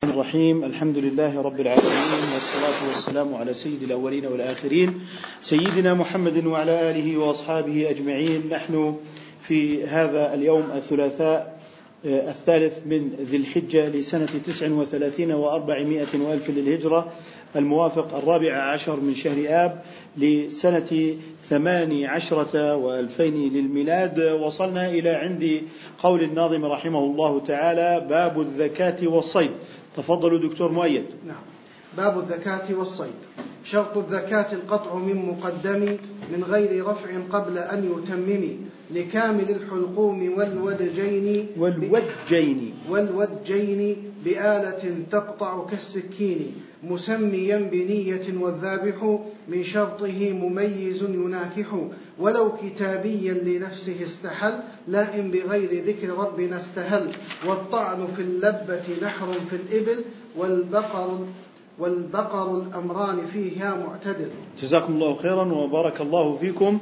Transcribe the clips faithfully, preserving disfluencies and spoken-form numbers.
الرحيم. الحمد لله رب العالمين، والصلاة والسلام على سيد الأولين والآخرين سيدنا محمد وعلى آله وأصحابه أجمعين. نحن في هذا اليوم الثلاثاء الثالث من ذي الحجة لسنة تسع وثلاثين وأربعمائة وألف للهجرة، الموافق الرابع عشر من شهر آب لسنة ثماني عشرة وألفين للميلاد. وصلنا إلى عند قول الناظم رحمه الله تعالى: باب الزكاة والصيد. تفضلوا دكتور مؤيد. نعم. باب الزكاة والصيد. شرط الزكاة القطع من مقدم من غير رفع قبل أن يتمم، لكامل الحلقوم والودجين والودجين والودجين بآلة تقطع كالسكين، مسميا بنية والذابح من شرطه مميز يناكح، ولو كتابيا لنفسه استحل لا إن بغير ذكر ربنا استهل، والطعن في اللبة نحر في الإبل والبقر والبقر الأمران فيها معتدل. جزاكم الله خيرا وبارك الله فيكم.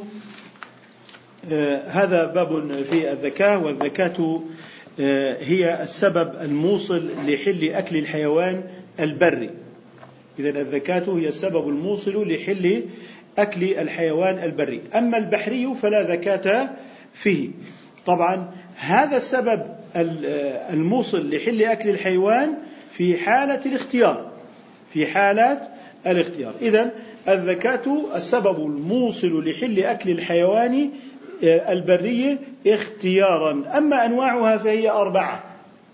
آه هذا باب في الزكاة، والزكاة آه هي السبب الموصل لحل أكل الحيوان البري. إذن الزكاة هي السبب الموصل لحل أكل الحيوان البري، أما البحري فلا زكاة فيه. طبعا هذا السبب الموصل لحل أكل الحيوان في حالة الاختيار في حالة الاختيار إذن الزكاة السبب الموصل لحل أكل الحيوان البري اختيارا. أما أنواعها فهي أربعة: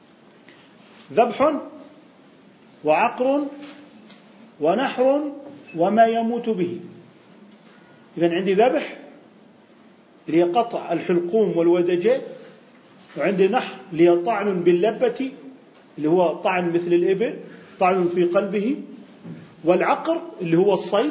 ذبح وعقر ونحر وما يموت به. إذن عندي ذبح اللي قطع الحلقوم والودجين، وعندي نحر اللي طعن باللبة اللي هو طعن مثل الإبل، طعن في قلبه، والعقر اللي هو الصيد،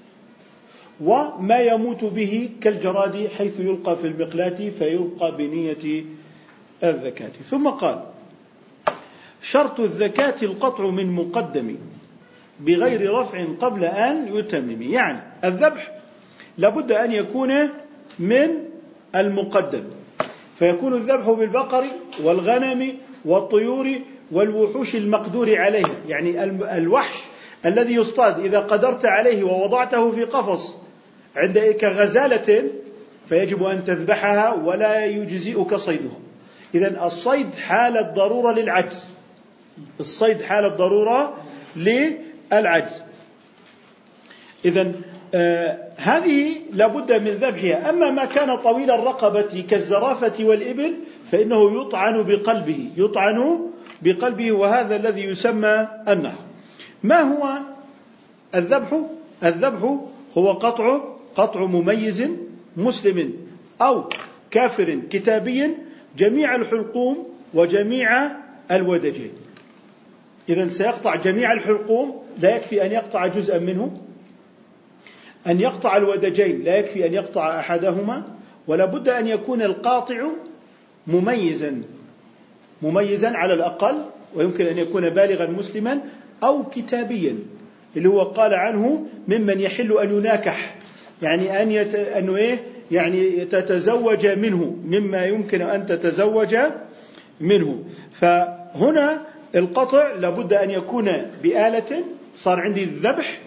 وما يموت به كالجراد حيث يلقى في المقلاة فيلقى بنية الزكاة. ثم قال: شرط الزكاة القطع من مقدم بغير رفع قبل أن يتمم. يعني الذبح لابد أن يكون من المقدم، فيكون الذبح بالبقر والغنم والطيور والوحوش المقدور عليها، يعني الوحش الذي يصطاد إذا قدرت عليه ووضعته في قفص عند كغزالة فيجب أن تذبحها ولا يجزئك صيدها. إذن الصيد حالة ضرورة للعجز الصيد حالة ضرورة للعجز إذن آه هذه لابد من ذبحها. أما ما كان طويل الرقبة كالزرافة والإبل فإنه يطعن بقلبه يطعن بقلبه وهذا الذي يسمى النحر. ما هو الذبح؟ الذبح هو قطع قطع مميز مسلم أو كافر كتابي جميع الحلقوم وجميع الودجين. إذن سيقطع جميع الحلقوم، لا يكفي أن يقطع جزءا منه. أن يقطع الودجين لا يكفي أن يقطع أحدهما، ولا بد أن يكون القاطع مميزا مميزا على الأقل، ويمكن أن يكون بالغا مسلما أو كتابيا اللي هو قال عنه ممن يحل أن يناكح، يعني أن يت... أنه إيه يعني تتزوج منه، مما يمكن أن تتزوج منه. فهنا القطع لابد أن يكون بآلة. صار عندي الذبح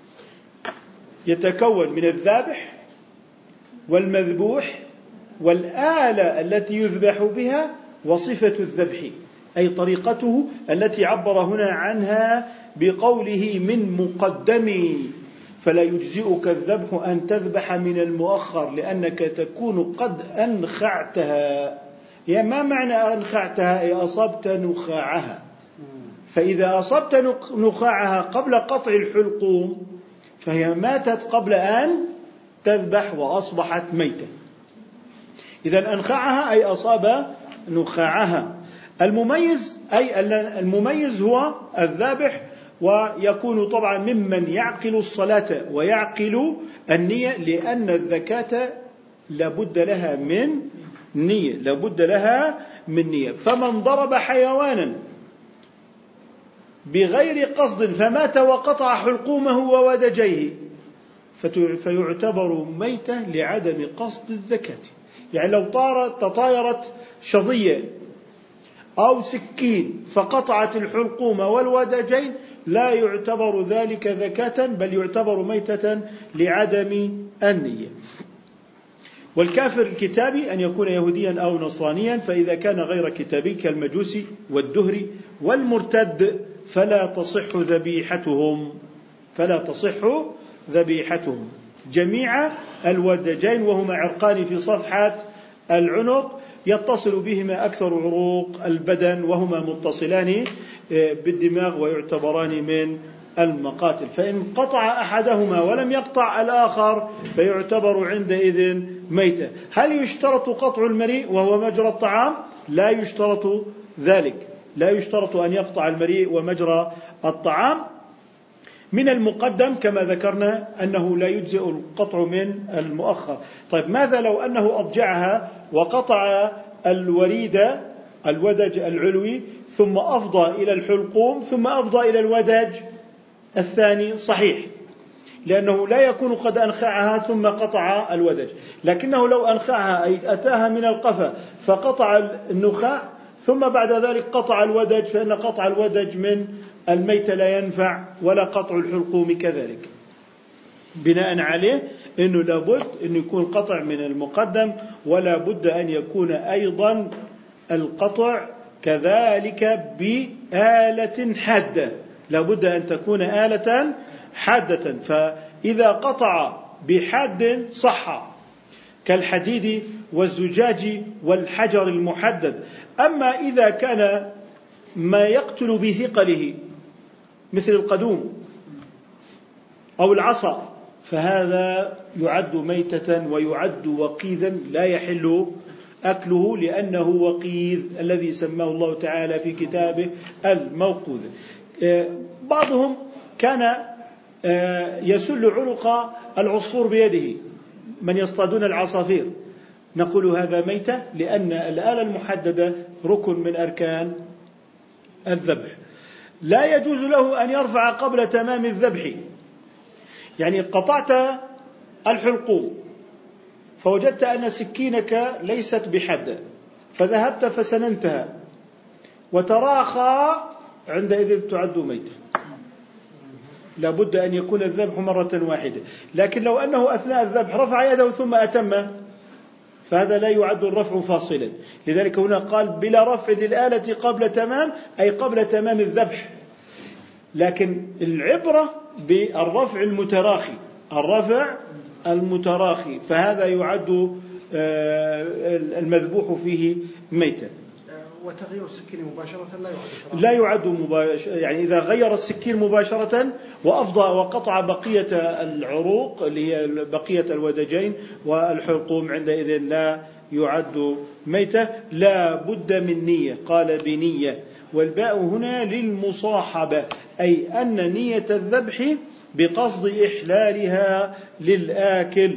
يتكون من الذابح والمذبوح والآلة التي يذبح بها وصفة الذبح، أي طريقته التي عبر هنا عنها بقوله من مقدم، فلا يجزئك الذبح أن تذبح من المؤخر لأنك تكون قد أنخعتها. يا ما معنى أنخعتها؟ أي أصبت نخاعها. فإذا أصبت نخاعها قبل قطع الحلقوم فهي ماتت قبل أن تذبح وأصبحت ميتة. إذن أنخعها أي أصاب نخاعها. المميز أي المميز هو الذابح، ويكون طبعا ممن يعقل الصلاة ويعقل النية، لأن الزكاة لابد لها من نية لابد لها من نية. فمن ضرب حيوانا بغير قصد فمات وقطع حلقومه وودجيه فيعتبر ميتة لعدم قصد الزكاة. يعني لو طارت تطايرت شظية أو سكين فقطعت الحلقوم والودجين لا يعتبر ذلك ذكاة، بل يعتبر ميتة لعدم النية. والكافر الكتابي أن يكون يهوديا أو نصرانيا، فإذا كان غير كتابي كالمجوسي والدهري والمرتد فلا تصح ذبيحتهم فلا تصح ذبيحتهم جميع الودجين، وهما عرقان في صفحة العنق يتصل بهما أكثر عروق البدن، وهما متصلان بالدماغ ويعتبران من المقاتل. فإن قطع أحدهما ولم يقطع الآخر فيعتبر عندئذ ميتة. هل يشترط قطع المريء وهو مجرى الطعام؟ لا يشترط ذلك، لا يشترط أن يقطع المريء ومجرى الطعام. من المقدم كما ذكرنا أنه لا يجزئ القطع من المؤخر. طيب ماذا لو أنه أضجعها وقطع الوريد الودج العلوي ثم أفضى إلى الحلقوم ثم أفضى إلى الودج الثاني؟ صحيح، لأنه لا يكون قد أنخعها ثم قطع الودج، لكنه لو أنخعها أي أتاها من القفا فقطع النخاع ثم بعد ذلك قطع الودج، فإن قطع الودج من الميت لا ينفع ولا قطع الحلقوم كذلك. بناء عليه أنه لابد أن يكون قطع من المقدم، ولا بد أن يكون أيضا القطع كذلك بآلة حادة، لابد أن تكون آلة حادة. فإذا قطع بحاد صح كالحديد والزجاج والحجر المحدد. أما إذا كان ما يقتل بثقله مثل القدوم أو العصا فهذا يعد ميتة ويعد وقيذا لا يحل أكله، لأنه وقيذ الذي سماه الله تعالى في كتابه الموقوذ. بعضهم كان يسل عنق العصفور بيده، من يصطادون العصافير، نقول هذا ميتة، لأن الآلة المحددة ركن من أركان الذبح. لا يجوز له أن يرفع قبل تمام الذبح، يعني قطعت الحلقوم فوجدت أن سكينك ليست بحد فذهبت فسننتها وتراخى، عندئذ تعد ميتة، لابد أن يكون الذبح مرة واحدة. لكن لو أنه أثناء الذبح رفع يده ثم أتم فهذا لا يعد الرفع فاصلا، لذلك هنا قال بلا رفع للآلة قبل تمام، أي قبل تمام الذبح. لكن العبرة بالرفع المتراخي، الرفع المتراخي فهذا يعد المذبوح فيه ميتا. وتغيير السكين مباشرة لا يعد لا يعد مباشرة، يعني إذا غير السكين مباشرة وأفضى وقطع بقية العروق اللي هي بقية الودجين والحلقوم عندئذ لا يعد ميتة. لا بد من نية، قال بنية، والباء هنا للمصاحبة، أي أن نية الذبح بقصد إحلالها للآكل،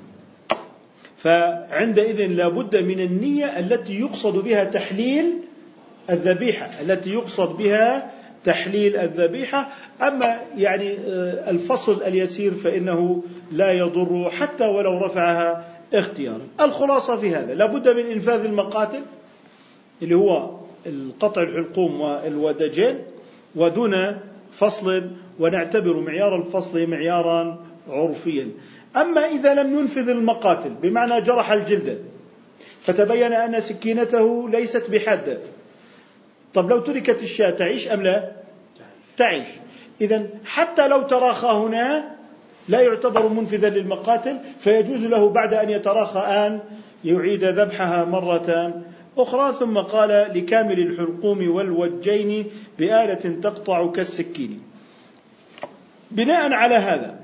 فعندئذ لا بد من النية التي يقصد بها تحليل الذبيحة، التي يقصد بها تحليل الذبيحة. أما يعني الفصل اليسير فإنه لا يضر حتى ولو رفعها اختيارا. الخلاصة في هذا لا بد من إنفاذ المقاتل اللي هو القطع الحلقوم والودجين ودون فصل، ونعتبر معيار الفصل معيارا عرفيا. أما إذا لم ينفذ المقاتل بمعنى جرح الجلد فتبين أن سكينته ليست بحادة، طب لو تركت الشاة تعيش أم لا؟ تعيش. إذن حتى لو تراخى هنا لا يعتبر منفذا للمقاتل، فيجوز له بعد أن يتراخى أن يعيد ذبحها مرة أخرى. ثم قال لكامل الحلقوم والوجين بآلة تقطع كالسكين. بناء على هذا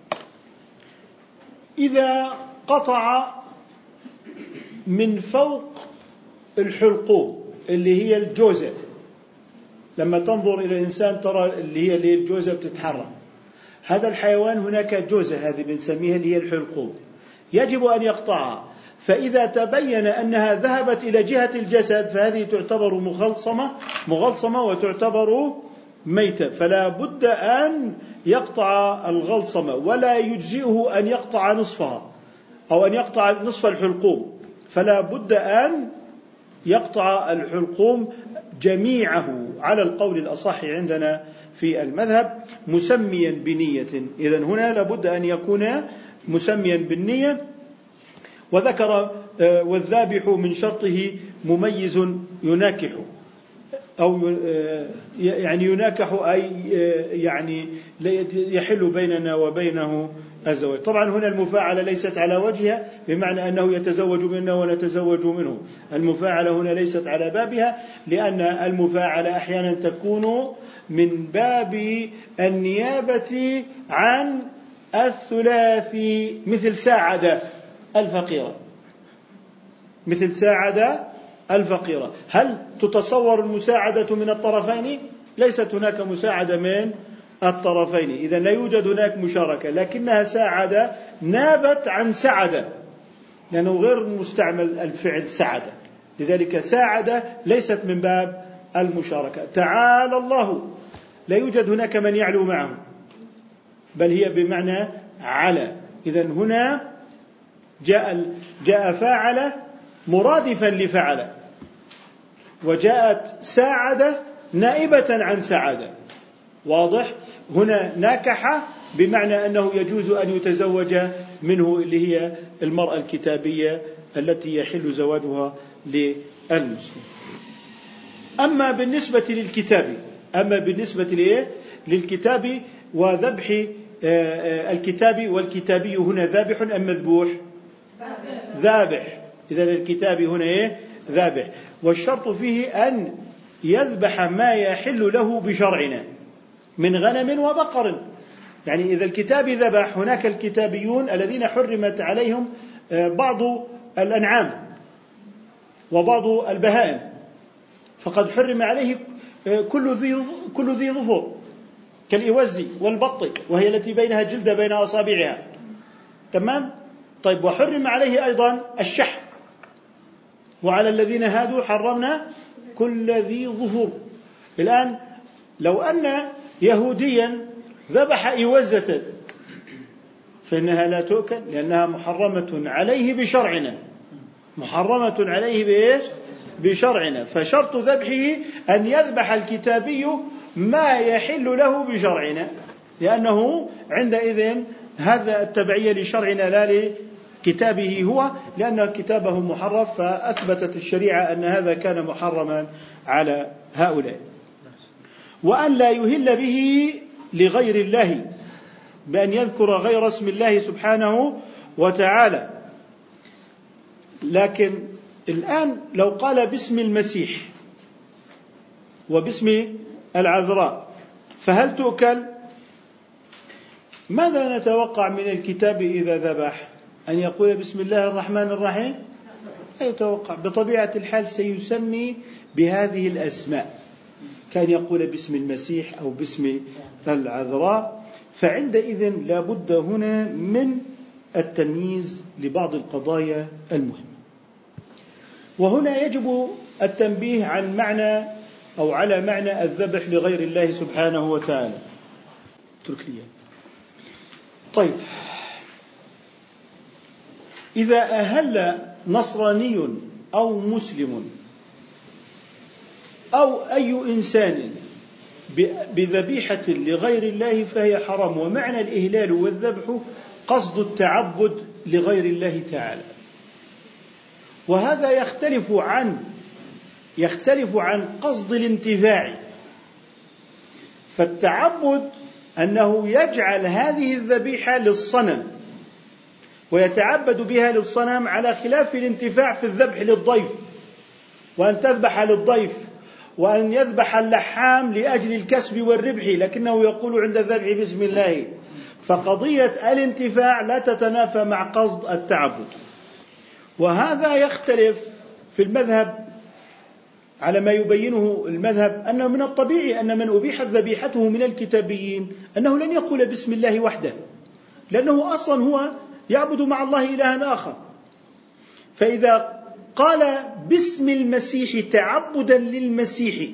إذا قطع من فوق الحلقوم اللي هي الجوزة، لما تنظر إلى الإنسان ترى اللي هي اللي الجوزة بتتحرك، هذا الحيوان هناك جوزة هذه بنسميها اللي هي الحلقوم، يجب أن يقطعها. فإذا تبين أنها ذهبت إلى جهة الجسد فهذه تعتبر مغلصمة مغلصمة وتعتبر ميتة، فلا بد أن يقطع الغلصمة، ولا يجزئه أن يقطع نصفها أو أن يقطع نصف الحلقوم، فلا بد أن يقطع الحلقوم جميعه على القول الأصح عندنا في المذهب مسميا بنية. إذن هنا لابد أن يكون مسميا بالنية. وذكر والذابح من شرطه مميز يناكح أو يعني يناكح أي يعني يحل بيننا وبينه الزواج. طبعا هنا المفاعلة ليست على وجهها بمعنى أنه يتزوج منا ونتزوج منه. المفاعلة هنا ليست على بابها، لأن المفاعلة أحيانا تكون من باب النيابة عن الثلاثي، مثل ساعد الفقيرة، مثل ساعد الفقيرة. هل تتصور المساعدة من الطرفين؟ ليست هناك مساعدة من الطرفين، إذا لا يوجد هناك مشاركة، لكنها ساعد نابت عن سعد، لأنه غير مستعمل الفعل سعد، لذلك ساعد ليست من باب المشاركة. تعالى الله، لا يوجد هناك من يعلو معه، بل هي بمعنى على. إذن هنا جاء جاء فاعل مرادفا لفعل، وجاءت ساعد نائبة عن سعد. واضح؟ هنا ناكح بمعنى أنه يجوز أن يتزوج منه، اللي هي المرأة الكتابية التي يحل زواجها للمسلم. أما بالنسبة للكتاب أما بالنسبة للكتاب وذبح الكتاب، والكتابي هنا ذابح أم مذبوح؟ ذابح. إذن الكتاب هنا إيه؟ ذابح. والشرط فيه أن يذبح ما يحل له بشرعنا من غنم وبقر. يعني إذا الكتاب ذبح، هناك الكتابيون الذين حرمت عليهم بعض الأنعام وبعض البهائم، فقد حرم عليه كل ذي كل ذي ظفر كالإوز والبط، وهي التي بينها جلدة بين أصابعها. تمام؟ طيب، وحرم عليه أيضا الشح. وعلى الذين هادوا حرمنا كل ذي ظفر. الآن لو أن يهوديا ذبح إوزة فإنها لا تؤكل، لأنها محرمة عليه بشرعنا، محرمة عليه بإيش؟ بشرعنا. فشرط ذبحه أن يذبح الكتابي ما يحل له بشرعنا، لأنه عندئذ هذا التبعية لشرعنا لا لكتابه هو، لأن كتابه محرف، فأثبتت الشريعة أن هذا كان محرما على هؤلاء. وأن لا يهل به لغير الله، بأن يذكر غير اسم الله سبحانه وتعالى. لكن الآن لو قال باسم المسيح وباسم العذراء فهل تؤكل؟ ماذا نتوقع من الكتاب إذا ذبح؟ أن يقول بسم الله الرحمن الرحيم؟ لا يتوقع، بطبيعة الحال سيسمي بهذه الأسماء، كان يقول باسم المسيح أو باسم العذراء. فعندئذ لا بد هنا من التمييز لبعض القضايا المهمة. وهنا يجب التنبيه عن معنى أو على معنى الذبح لغير الله سبحانه وتعالى. اترك لي. طيب، إذا أهل نصراني أو مسلم أو أي إنسان بذبيحة لغير الله فهي حرام. ومعنى الإهلال والذبح قصد التعبد لغير الله تعالى، وهذا يختلف عن يختلف عن قصد الانتفاع. فالتعبد أنه يجعل هذه الذبيحة للصنم ويتعبد بها للصنم، على خلاف الانتفاع في الذبح للضيف، وأن تذبح للضيف، وأن يذبح اللحام لأجل الكسب والربح، لكنه يقول عند الذبح بسم الله. فقضية الانتفاع لا تتنافى مع قصد التعبد. وهذا يختلف في المذهب على ما يبينه المذهب، أنه من الطبيعي أن من أبيحت ذبيحته من الكتابيين أنه لن يقول بسم الله وحده، لأنه أصلا هو يعبد مع الله إلها آخر. فإذا قال باسم المسيح تعبدا للمسيح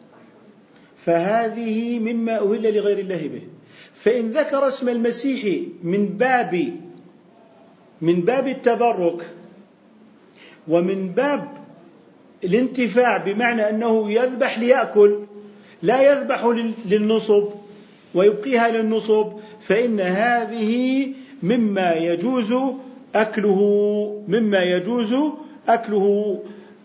فهذه مما أهل لغير الله به. فإن ذكر اسم المسيح من باب من باب التبرك ومن باب الانتفاع بمعنى أنه يذبح ليأكل لا يذبح للنصب ويبقيها للنصب، فإن هذه مما يجوز أكله مما يجوز أكله.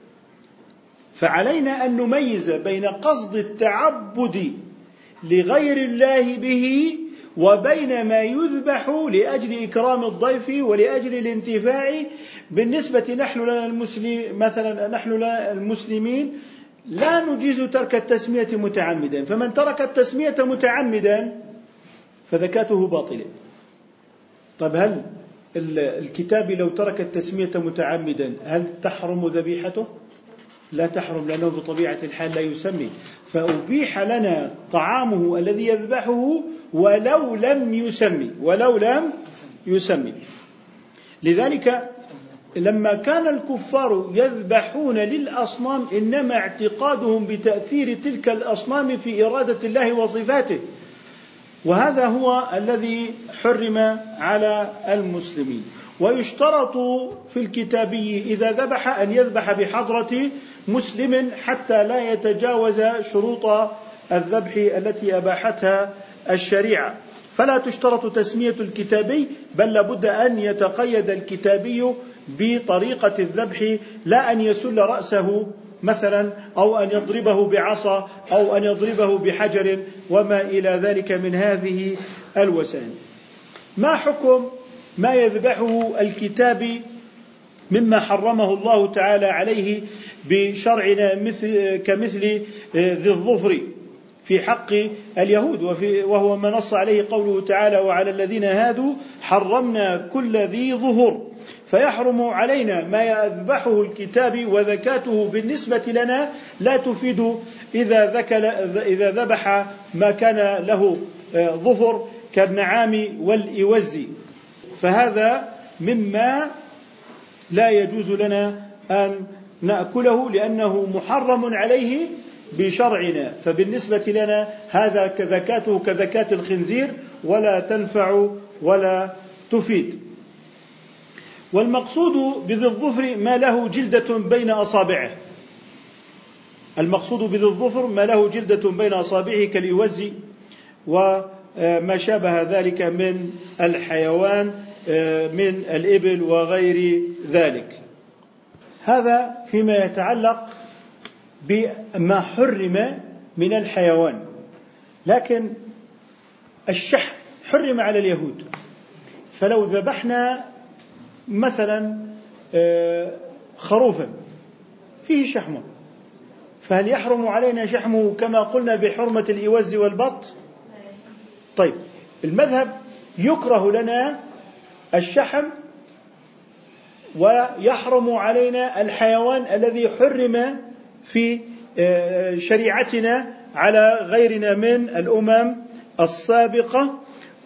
فعلينا أن نميز بين قصد التعبد لغير الله به وبين ما يذبح لأجل إكرام الضيف ولأجل الانتفاع. بالنسبة نحن لنا المسلم مثلا نحن لنا المسلمين لا نجيز ترك التسمية متعمدا، فمن ترك التسمية متعمدا فزكاته باطلة. طب هل الكتاب لو ترك التسمية متعمدا هل تحرم ذبيحته؟ لا تحرم، لأنه بطبيعة الحال لا يسمي، فأبيح لنا طعامه الذي يذبحه ولو لم يسمي ولو لم يسمي. لذلك لما كان الكفار يذبحون للأصنام إنما اعتقادهم بتأثير تلك الأصنام في إرادة الله وصفاته، وهذا هو الذي حرم على المسلمين. ويشترط في الكتابي إذا ذبح أن يذبح بحضرة مسلم حتى لا يتجاوز شروط الذبح التي أباحتها الشريعة، فلا تشترط تسمية الكتابي، بل لابد أن يتقيد الكتابي بطريقة الذبح، لا أن يسل رأسه مثلا أو أن يضربه بعصا أو أن يضربه بحجر وما إلى ذلك من هذه الوسائل. ما حكم ما يذبحه الكتابي مما حرمه الله تعالى عليه بشرعنا مثل كمثل ذي الظفر في حق اليهود، وهو ما نص عليه قوله تعالى وعلى الذين هادوا حرمنا كل ذي ظهر، فيحرم علينا ما يذبحه الكتاب وذكاته بالنسبة لنا لا تفيد إذا إذا ذبح ما كان له ظفر كالنعام والإوز، فهذا مما لا يجوز لنا أن نأكله لأنه محرم عليه بشرعنا، فبالنسبة لنا هذا كذكاته كذكاة الخنزير ولا تنفع ولا تفيد. والمقصود بذي الظفر ما له جلدة بين أصابعه، المقصود بذي الظفر ما له جلدة بين أصابعه كالإوز وما شابه ذلك من الحيوان من الإبل وغير ذلك. هذا فيما يتعلق بما حرم من الحيوان. لكن الشحم حرم على اليهود، فلو ذبحنا مثلا خروفا فيه شحم، فهل يحرم علينا شحمه كما قلنا بحرمة الإوز والبط؟ طيب، المذهب يكره لنا الشحم ويحرم علينا الحيوان الذي حرم في شريعتنا على غيرنا من الأمم السابقة.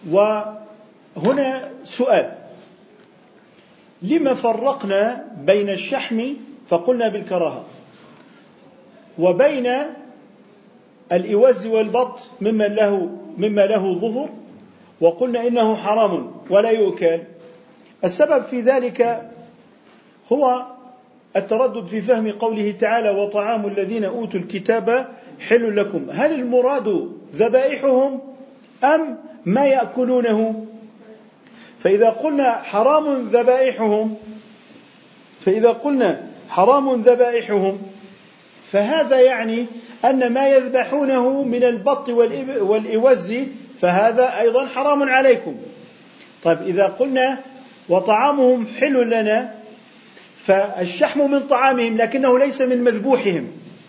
وهنا سؤال: لما فرقنا بين الشحم فقلنا بالكراهة وبين الإوز والبط مما له مما له ظهر وقلنا إنه حرام ولا يؤكل؟ السبب في ذلك هو التردد في فهم قوله تعالى وطعام الذين أوتوا الكتاب حل لكم. هل المراد ذبائحهم أم ما يأكلونه؟ فإذا قلنا حرام ذبائحهم فإذا قلنا حرام ذبائحهم فهذا يعني أن ما يذبحونه من البط والإوز فهذا أيضا حرام عليكم. طيب، إذا قلنا وطعامهم حل لنا فالشحم من طعامهم لكنه ليس من مذبوحهم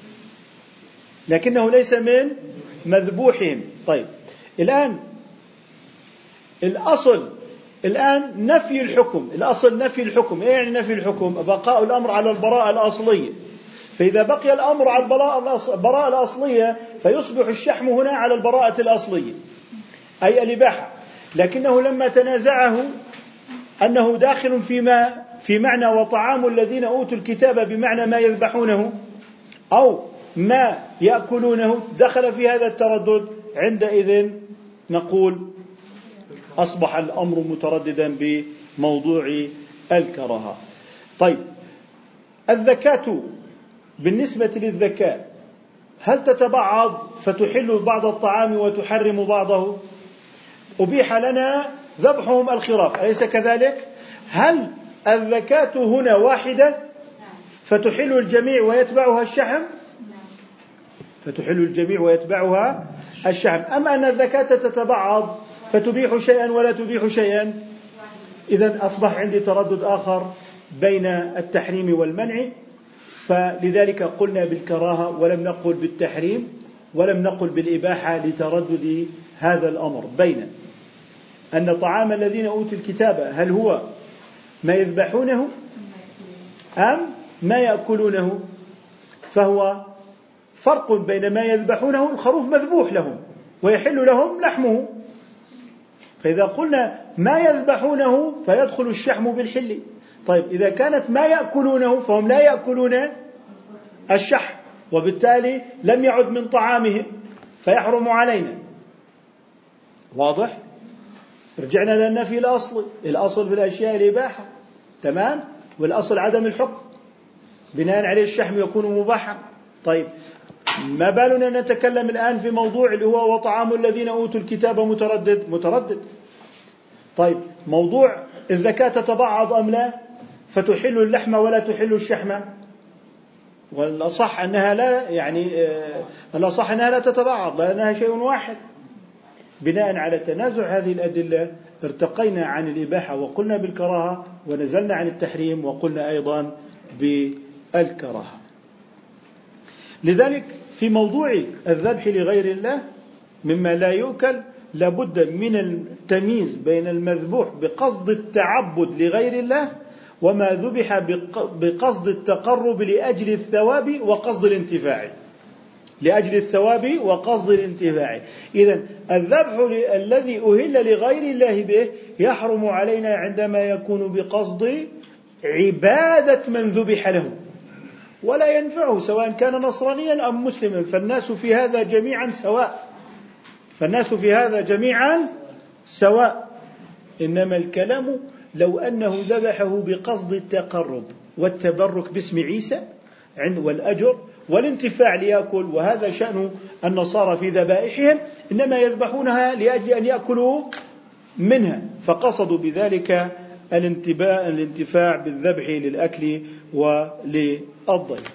لكنه ليس من مذبوحهم. طيب، الآن الأصل الآن نفي الحكم الأصل نفي الحكم إيه يعني نفي الحكم؟ بقاء الأمر على البراءة الأصلية. فإذا بقي الأمر على البراءة الأصلية فيصبح الشحم هنا على البراءة الأصلية أي الإباحة، لكنه لما تنازعه أنه داخل فيما في معنى وطعام الذين أوتوا الكتاب بمعنى ما يذبحونه أو ما يأكلونه دخل في هذا التردد، عندئذ نقول أصبح الأمر مترددا بموضوع الكراهة. طيب، الزكاة بالنسبة للذكاء هل تتبعض فتحل بعض الطعام وتحرم بعضه؟ أبيح لنا ذبحهم الخراف، أليس كذلك؟ هل الذكاة هنا واحدة فتحل الجميع ويتبعها الشحم؟ فتحل الجميع ويتبعها الشحم، أم أن الذكاة تتبعض فتبيح شيئا ولا تبيح شيئا؟ إذن أصبح عندي تردد آخر بين التحريم والمنع، فلذلك قلنا بالكراهة ولم نقل بالتحريم ولم نقل بالإباحة لتردد هذا الأمر بين أن طعام الذين أوتوا الكتاب هل هو ما يذبحونه أم ما يأكلونه، فهو فرق بين ما يذبحونه، الخروف مذبوح لهم ويحل لهم لحمه، فإذا قلنا ما يذبحونه فيدخل الشحم بالحل. طيب إذا كانت ما يأكلونه فهم لا يأكلون الشحم، وبالتالي لم يعد من طعامهم فيحرم علينا. واضح؟ رجعنا للنفي الأصلي، الأصل في الأشياء الإباحة، تمام، والأصل عدم الحكم، بناء عليه الشحم يكون مباحا. طيب ما بالنا نتكلم الآن في موضوع اللي هو وطعام الذين أوتوا الكتاب متردد متردد. طيب موضوع الذكاة تتبعض أم لا، فتحل اللحم ولا تحل الشحم، والأصح أنها لا يعني الأصح أنها لا تتبعض لأنها شيء واحد. بناء على تنازع هذه الأدلة ارتقينا عن الإباحة وقلنا بالكراهة، ونزلنا عن التحريم وقلنا أيضا بالكراهة. لذلك في موضوع الذبح لغير الله مما لا يؤكل لابد من التمييز بين المذبوح بقصد التعبد لغير الله وما ذبح بقصد التقرب لأجل الثواب وقصد الانتفاع، لأجل الثواب وقصد الانتفاع. إذن الذبح الذي أهل لغير الله به يحرم علينا عندما يكون بقصد عبادة من ذبح له ولا ينفعه، سواء كان نصرانيا أم مسلما، فالناس في هذا جميعا سواء، فالناس في هذا جميعا سواء. إنما الكلام لو أنه ذبحه بقصد التقرب والتبرك باسم عيسى والأجر والانتفاع ليأكل، وهذا شأن النصارى في ذبائحهم، إنما يذبحونها لأجل أن يأكلوا منها، فقصدوا بذلك الانتفاع بالذبح للأكل وللضيف.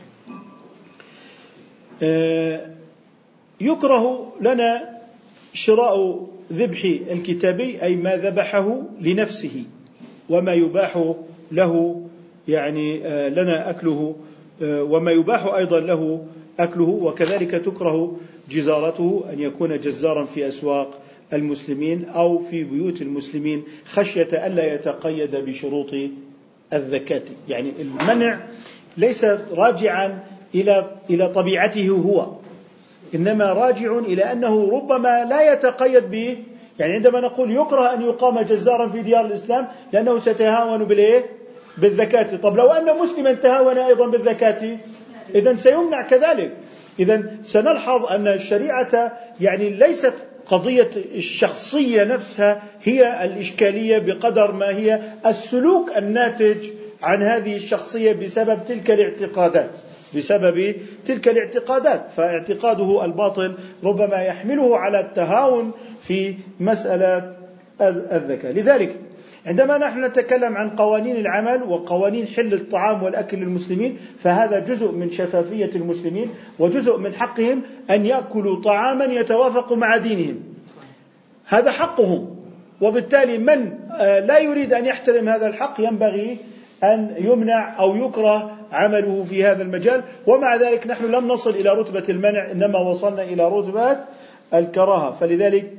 يكره لنا شراء ذبح الكتابي أي ما ذبحه لنفسه، وما يباح له يعني لنا أكله، وما يباح أيضا له أكله. وكذلك تكره جزارته، أن يكون جزارا في أسواق المسلمين أو في بيوت المسلمين خشية ألا يتقيد بشروط الذكاة. يعني المنع ليس راجعا إلى إلى طبيعته هو، إنما راجع إلى أنه ربما لا يتقيد به. يعني عندما نقول يكره أن يقام جزارا في ديار الإسلام لأنه سيتهاون بالإيه؟ بالذكاة. طب لو أن مسلما تهاون أيضا بالذكاة إذن سيمنع كذلك. إذن سنلحظ أن الشريعة يعني ليست قضية الشخصية نفسها هي الإشكالية بقدر ما هي السلوك الناتج عن هذه الشخصية بسبب تلك الاعتقادات، بسبب تلك الاعتقادات. فاعتقاده الباطل ربما يحمله على التهاون في مسألة الذكاء. لذلك عندما نحن نتكلم عن قوانين العمل وقوانين حل الطعام والأكل للمسلمين، فهذا جزء من شفافية المسلمين وجزء من حقهم أن يأكلوا طعاما يتوافق مع دينهم، هذا حقهم. وبالتالي من لا يريد أن يحترم هذا الحق ينبغي أن يمنع أو يكره عمله في هذا المجال. ومع ذلك نحن لم نصل إلى رتبة المنع، إنما وصلنا إلى رتبة الكراهة. فلذلك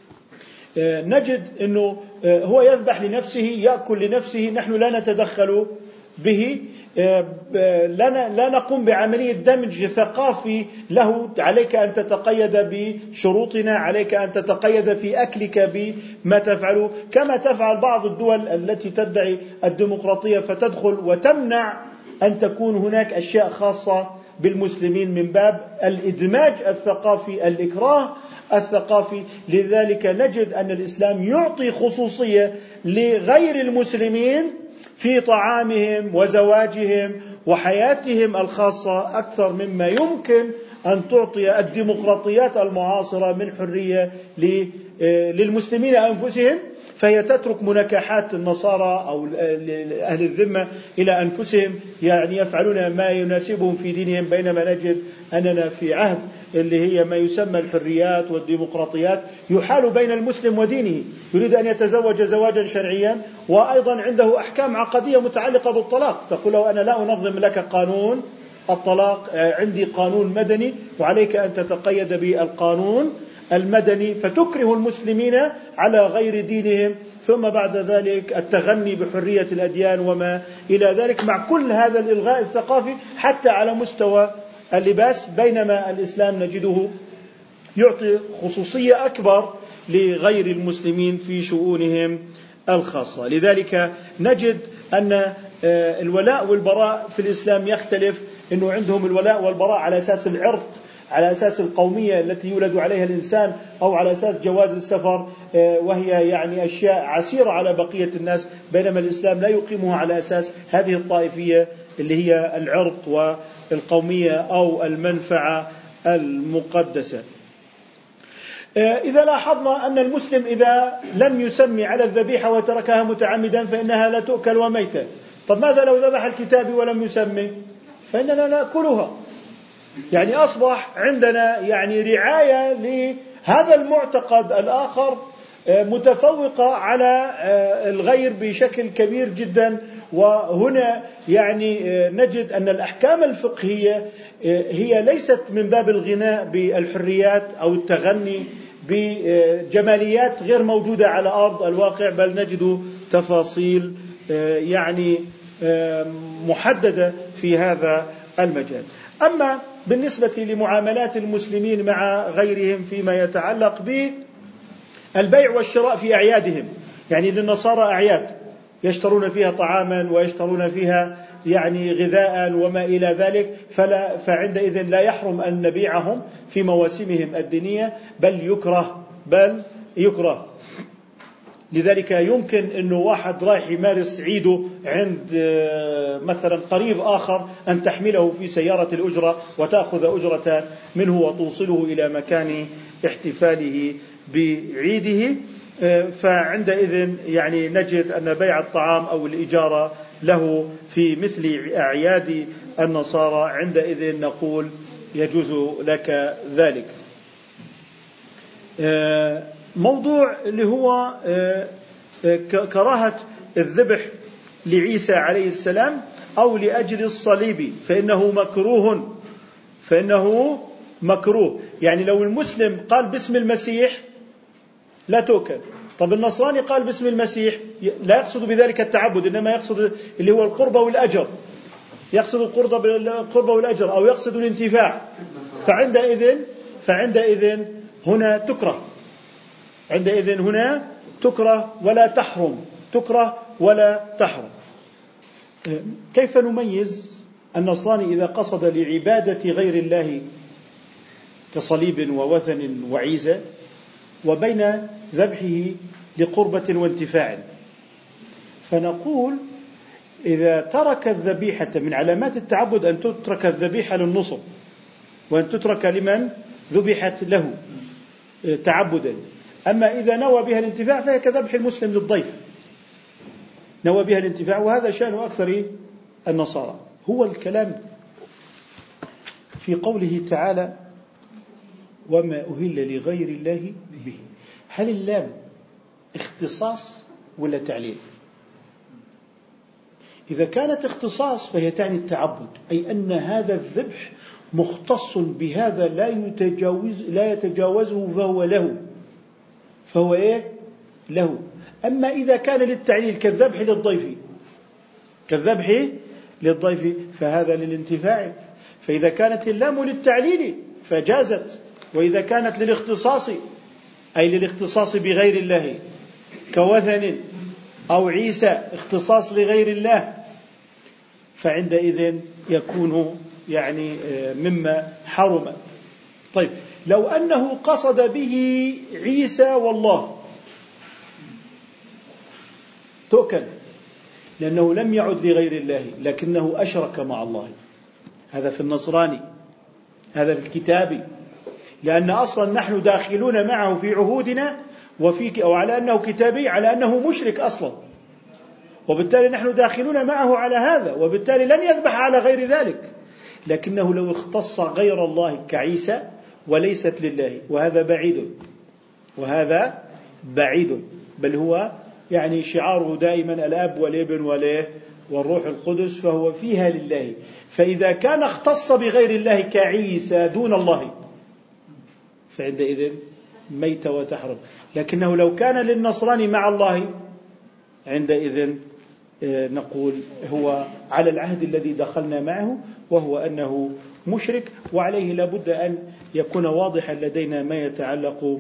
نجد أنه هو يذبح لنفسه، يأكل لنفسه، نحن لا نتدخل به، لا نقوم بعملية دمج ثقافي له. عليك أن تتقيد بشروطنا، عليك أن تتقيد في أكلك بما تفعله، كما تفعل بعض الدول التي تدعي الديمقراطية فتدخل وتمنع أن تكون هناك أشياء خاصة بالمسلمين من باب الإدماج الثقافي، الإكراه الثقافي. لذلك نجد أن الإسلام يعطي خصوصية لغير المسلمين في طعامهم وزواجهم وحياتهم الخاصة أكثر مما يمكن أن تعطي الديمقراطيات المعاصرة من حرية للمسلمين أنفسهم، فهي تترك مناكحات النصارى أو أهل الذمة إلى أنفسهم، يعني يفعلون ما يناسبهم في دينهم، بينما نجد أننا في عهد اللي هي ما يسمى الحريات والديمقراطيات يحال بين المسلم ودينه. يريد أن يتزوج زواجا شرعيا وأيضا عنده أحكام عقدية متعلقة بالطلاق، تقول له أنا لا أنظم لك قانون الطلاق، عندي قانون مدني وعليك أن تتقيد بالقانون المدني، فتكره المسلمين على غير دينهم، ثم بعد ذلك التغني بحرية الأديان وما إلى ذلك، مع كل هذا الإلغاء الثقافي حتى على مستوى اللباس، بينما الإسلام نجده يعطي خصوصية أكبر لغير المسلمين في شؤونهم الخاصة. لذلك نجد أن الولاء والبراء في الإسلام يختلف، أنه عندهم الولاء والبراء على أساس العرق، على أساس القومية التي يولد عليها الإنسان، أو على أساس جواز السفر، وهي يعني أشياء عسيرة على بقية الناس، بينما الإسلام لا يقيمها على أساس هذه الطائفية اللي هي العرق والقومية أو المنفعة المقدسة. إذا لاحظنا أن المسلم إذا لم يسمي على الذبيحة وتركها متعمدا فإنها لا تؤكل وميتة. طب ماذا لو ذبح الكتاب ولم يسمي؟ فإننا نأكلها. يعني أصبح عندنا يعني رعاية لهذا المعتقد الآخر متفوقة على الغير بشكل كبير جدا. وهنا يعني نجد أن الأحكام الفقهية هي ليست من باب الغناء بالحريات أو التغني بجماليات غير موجودة على أرض الواقع، بل نجد تفاصيل يعني محددة في هذا المجال. أما بالنسبة لمعاملات المسلمين مع غيرهم فيما يتعلق بالبيع والشراء في أعيادهم، يعني للنصارى أعياد يشترون فيها طعاما ويشترون فيها يعني غذاء وما إلى ذلك، فلا فعندئذ لا يحرم أن نبيعهم في مواسمهم الدينية، بل يكره بل يكره لذلك يمكن أنه واحد رايح يمارس عيده عند مثلا قريب آخر أن تحمله في سيارة الأجرة وتأخذ أجرة منه وتوصله إلى مكان احتفاله بعيده، فعندئذ يعني نجد أن بيع الطعام أو الإجارة له في مثل أعياد النصارى، عندئذ نقول يجوز لك ذلك. موضوع اللي هو كراهة الذبح لعيسى عليه السلام أو لأجل الصليب فإنه مكروه فإنه مكروه يعني لو المسلم قال باسم المسيح لا تؤكل. طب النصراني قال باسم المسيح لا يقصد بذلك التعبد، إنما يقصد اللي هو القربة والأجر، يقصد القربة والأجر أو يقصد الانتفاع، فعندئذ فعندئذ هنا تكره عندئذ هنا تكره ولا تحرم تكره ولا تحرم. كيف نميز النصراني إذا قصد لعبادة غير الله كصليب ووثن وعيسى وبين ذبحه لقربة وانتفاع؟ فنقول إذا ترك الذبيحة من علامات التعبد أن تترك الذبيحة للنصب وأن تترك لمن ذبحت له تعبدا. أما إذا نوى بها الانتفاع فهي كذبح المسلم للضيف، نوى بها الانتفاع، وهذا شأن أكثر النصارى. هو الكلام في قوله تعالى وما أهل لغير الله به، هل اللام اختصاص ولا تعليل؟ إذا كانت اختصاص فهي تعني التعبد، أي أن هذا الذبح مختص بهذا لا يتجاوز لا يتجاوزه فهو له فهو إيه له. أما إذا كان للتعليل كالذبح للضيف كالذبح للضيف فهذا للانتفاع. فإذا كانت اللام للتعليل فجازت، وإذا كانت للاختصاص أي للاختصاص بغير الله كوثن أو عيسى اختصاص لغير الله فعندئذ يكون يعني مما حرم. طيب لو أنه قصد به عيسى والله تؤكل، لأنه لم يعد لغير الله لكنه أشرك مع الله. هذا في النصراني، هذا في الكتابي، لأن أصلا نحن داخلون معه في عهودنا وفي أو على أنه كتابي على أنه مشرك أصلا، وبالتالي نحن داخلون معه على هذا، وبالتالي لن يذبح على غير ذلك. لكنه لو اختص غير الله كعيسى وليست لله، وهذا بعيد، وهذا بعيد، بل هو يعني شعاره دائما الأب والابن والروح القدس، فهو فيها لله. فإذا كان اختص بغير الله كعيسى دون الله فعندئذ ميت وتحرم. لكنه لو كان للنصراني مع الله عندئذ نقول هو على العهد الذي دخلنا معه، وهو أنه مشرك، وعليه لابد أن يكون واضحا لدينا ما يتعلق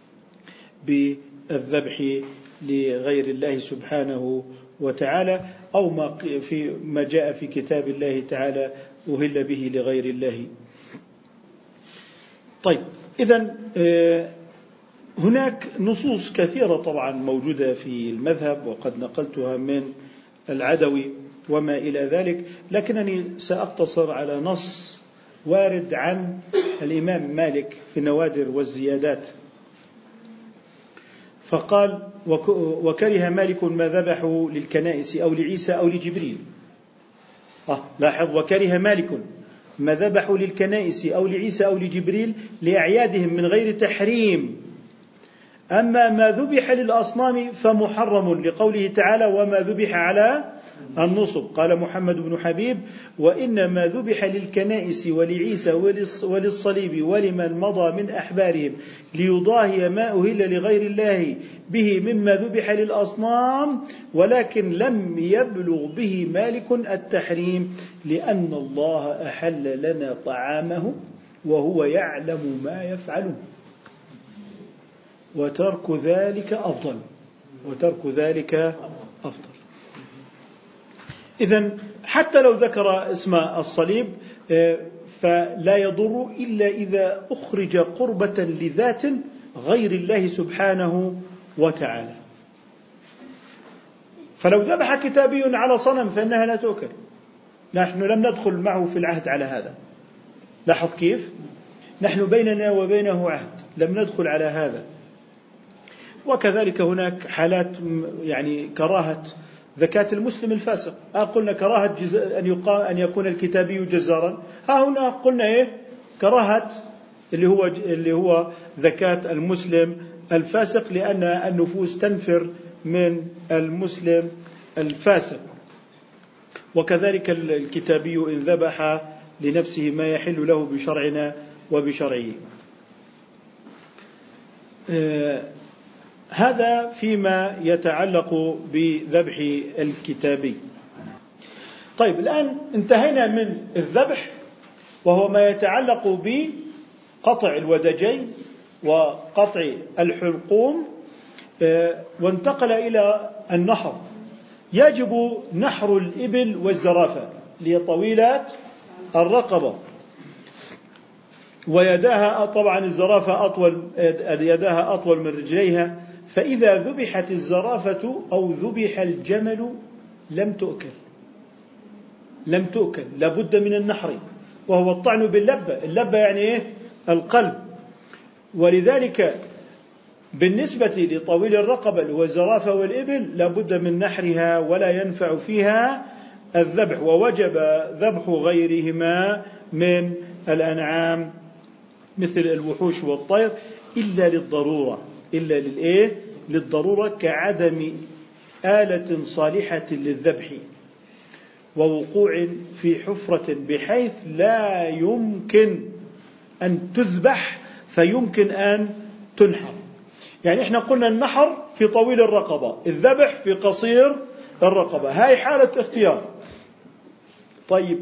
بالذبح لغير الله سبحانه وتعالى، أو ما في ما جاء في كتاب الله تعالى أهل به لغير الله. طيب، إذن هناك نصوص كثيرة طبعا موجودة في المذهب، وقد نقلتها من العدوي وما إلى ذلك، لكنني سأقتصر على نص وارد عن الإمام مالك في النوادر والزيادات. فقال: وكره مالك ما ذبحوا للكنائس أو لعيسى أو لجبريل. آه لاحظ: وكره مالك ما ذبحوا للكنائس أو لعيسى أو لجبريل لأعيادهم من غير تحريم، أما ما ذبح للأصنام فمحرم، لقوله تعالى: وما ذبح على النصب. قال محمد بن حبيب: وإنما ذبح للكنائس ولعيسى وللصليب ولمن مضى من أحبارهم ليضاهي ما أهل لغير الله به مما ذبح للأصنام، ولكن لم يبلغ به مالك التحريم، لأن الله أحل لنا طعامه وهو يعلم ما يفعله، وترك ذلك أفضل وترك ذلك أفضل. إذن حتى لو ذكر اسم الصليب فلا يضر إلا إذا أخرج قربة لذات غير الله سبحانه وتعالى. فلو ذبح كتابي على صنم فإنها لا تؤكل، نحن لم ندخل معه في العهد على هذا. لاحظ كيف نحن بيننا وبينه عهد، لم ندخل على هذا. وكذلك هناك حالات يعني كراهة زكاة المسلم الفاسق. ها قلنا كراهة أن يقال أن يكون الكتابي جزارا، ها هنا قلنا إيه كراهة اللي هو اللي هو زكاة المسلم الفاسق، لأن النفوس تنفر من المسلم الفاسق. وكذلك الكتابي إن ذبح لنفسه ما يحل له بشرعنا وبشرعه. آه هذا فيما يتعلق بذبح الكتابي. طيب، الآن انتهينا من الذبح، وهو ما يتعلق بقطع الودجين وقطع الحلقوم، وانتقل إلى النحر. يجب نحر الإبل والزرافة لطويلات الرقبة، ويداها طبعا الزرافة أطول يداها أطول من رجليها، فإذا ذبحت الزرافة أو ذبح الجمل لم تؤكل لم تؤكل لابد من النحر، وهو الطعن باللبة. اللبة يعني إيه؟ القلب. ولذلك بالنسبة لطويل الرقبة والزرافة والإبل لابد من نحرها، ولا ينفع فيها الذبح. ووجب ذبح غيرهما من الأنعام مثل الوحوش والطير إلا للضرورة إلا للإيه؟ للضرورة، كعدم آلة صالحة للذبح ووقوع في حفرة بحيث لا يمكن أن تذبح فيمكن أن تنحر. يعني إحنا قلنا النحر في طويل الرقبة، الذبح في قصير الرقبة، هاي حالة اختيار. طيب،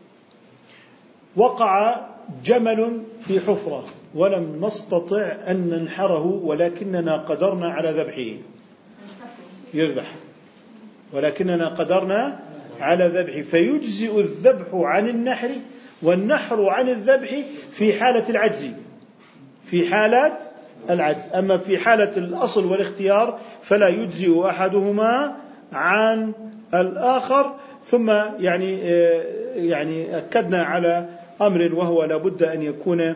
وقع جمل في حفرة ولم نستطع أن ننحره، ولكننا قدرنا على ذبحه، يذبح، ولكننا قدرنا على ذبحه، فيجزئ الذبح عن النحر والنحر عن الذبح في حالة العجز في حالة العجز أما في حالة الأصل والاختيار فلا يجزئ أحدهما عن الآخر. ثم يعني يعني أكدنا على أمر وهو لابد أن يكون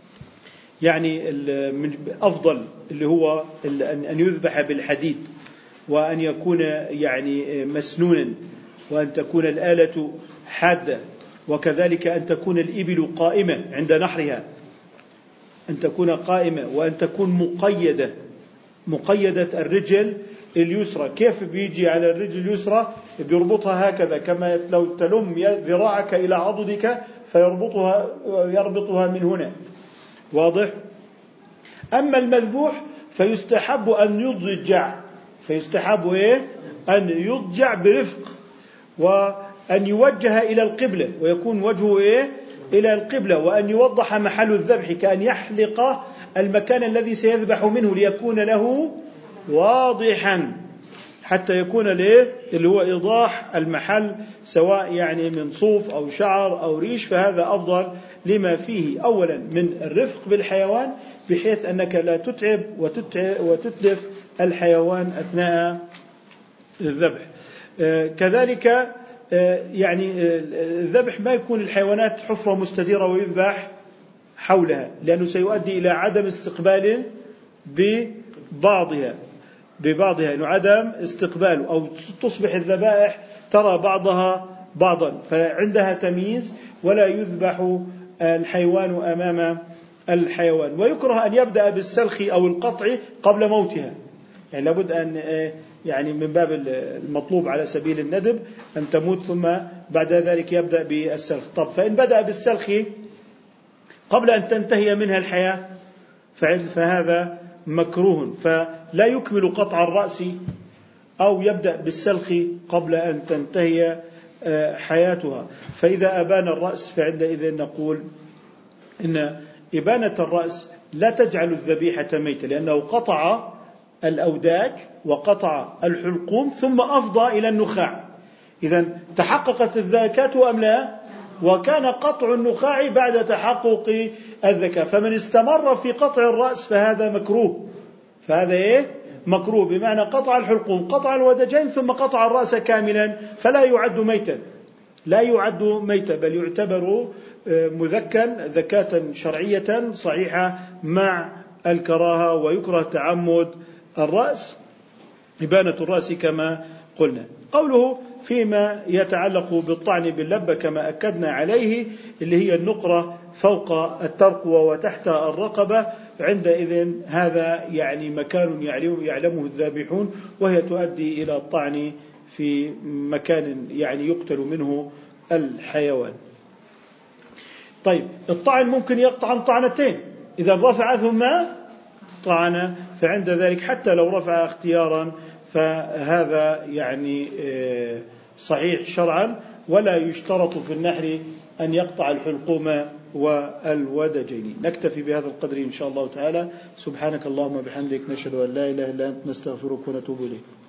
يعني من أفضل، اللي هو أن يذبح بالحديد، وأن يكون يعني مسنونا، وأن تكون الآلة حادة، وكذلك أن تكون الإبل قائمة عند نحرها، أن تكون قائمة، وأن تكون مقيدة مقيدة الرجل اليسرى. كيف بيجي على الرجل اليسرى؟ بيربطها هكذا، كما لو تلم ذراعك إلى عضدك فيربطها يربطها من هنا، واضح؟ أما المذبوح فيستحب أن يضجع، فيستحب إيه؟ أن يضجع برفق، وأن يوجه إلى القبلة، ويكون وجهه إيه؟ إلى القبلة، وأن يوضح محل الذبح، كأن يحلق المكان الذي سيذبح منه ليكون له واضحا، حتى يكون له اللي هو إيضاح المحل، سواء يعني من صوف أو شعر أو ريش، فهذا أفضل لما فيه أولا من الرفق بالحيوان، بحيث أنك لا تتعب وتتعب وتتلف الحيوان أثناء الذبح. آه كذلك آه يعني آه الذبح ما يكون الحيوانات حفرة مستديرة ويذبح حولها، لأنه سيؤدي إلى عدم استقبال ببعضها ببعضها إنه عدم استقبال، أو تصبح الذبائح ترى بعضها بعضا، فعندها تمييز، ولا يذبح الحيوان أمام الحيوان. ويكره أن يبدأ بالسلخ أو القطع قبل موتها، يعني لابد أن يعني من باب المطلوب على سبيل الندب أن تموت ثم بعد ذلك يبدأ بالسلخ. طب فإن بدأ بالسلخ قبل أن تنتهي منها الحياة فهذا مكروه، فلا يكمل قطع الرأس أو يبدأ بالسلخ قبل أن تنتهي حياتها. فإذا أبان الرأس فعندئذ نقول إن إبانة الرأس لا تجعل الذبيحة ميتة، لأنه قطع الأوداج وقطع الحلقوم ثم أفضى إلى النخاع، إذن تحققت الذكاة أم لا؟ وكان قطع النخاع بعد تحقق الذكاة، فمن استمر في قطع الرأس فهذا مكروه، فهذا إيه؟ مكروه، بمعنى قطع الحلقوم، قطع الودجين، ثم قطع الرأس كاملا، فلا يعد ميتا، لا يعد ميتا، بل يعتبر مذكا ذكاة شرعية صحيحة مع الكراهة. ويكره تعمد الرأس، إبانة الرأس كما قلنا. قوله فيما يتعلق بالطعن باللبة كما أكدنا عليه، اللي هي النقرة فوق الترقوة وتحت الرقبة، عندئذ هذا يعني مكان يعلمه الذابحون، وهي تؤدي إلى الطعن في مكان يعني يقتل منه الحيوان. طيب الطعن ممكن يقطع طعنتين، إذا رفع ثم طعن، فعند ذلك حتى لو رفع اختيارا فهذا يعني صحيح شرعا، ولا يشترط في النحر أن يقطع الحلقوم والودجين. نكتفي بهذا القدر إن شاء الله تعالى. سبحانك اللهم وبحمدك، نشهد أن لا إله إلا أنت، نستغفرك ونتوب إليك.